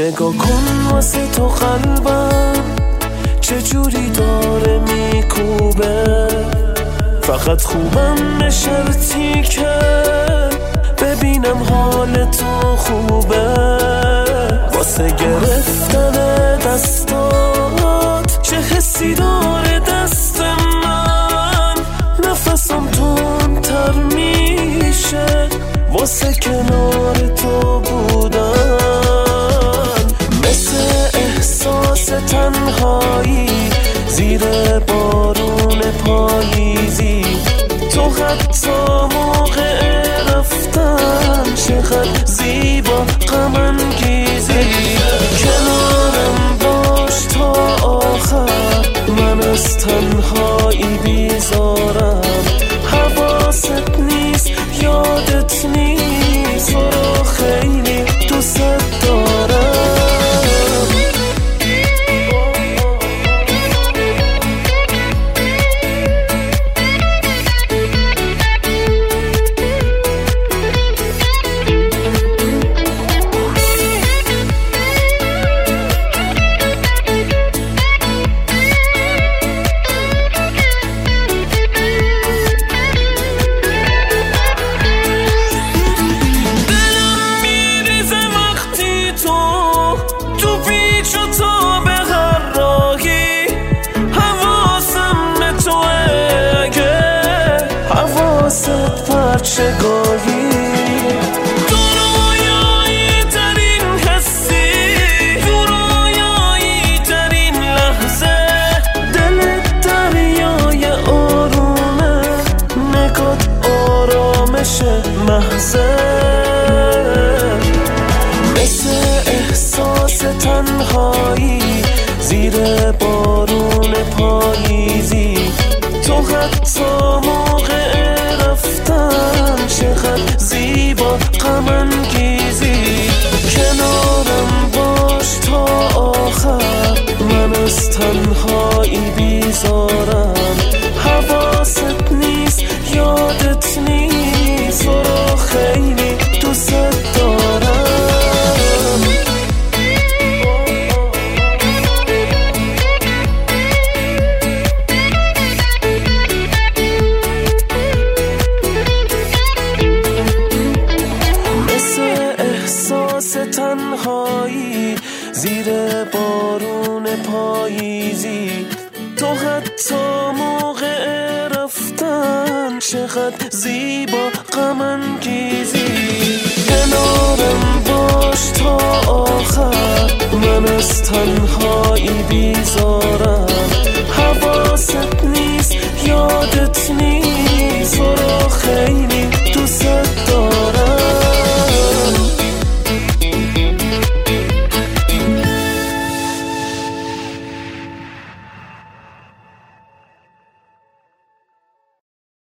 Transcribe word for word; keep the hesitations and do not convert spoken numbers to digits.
نگاه کن واسه تو قلبم چجوری داره میکوبه، فقط خوبم به شرطی که ببینم حال تو خوبه. واسه گرفتن دستات چه حسی داره دست من، نفسم تندتر میشه واسه کنار تو بودن. مثل احساس تنهایی زیر بارون پاییزی، تو حتی موقع رفتن چقدر زیبا غم انگیزی. کنارم باش تا آخر، من از تنهایی بیزارم. حواست نیست یادت نیست تو رو خیلی دوست دارم. پرچگاهی تو رویایی ترین حسی، تو رویایی ترین لحظه. دلت دریای آرومه، نگات آرامش محضه. مثل احساس تنهایی زیر بارون پاییزی، تو حتی موقع چقدر زیبا غم انگیزی. کنارم باش تا آخر، من از تنهایی بیزارم. حواست نیست یادت نیست تو رو خیلی دوست دارم. تنهایی زیر بارون پاییزی، تو حتی موقع رفتن چقدر زیبا غم انگیزی. کنارم باش تا آخر، من از تنهایی بیزارم.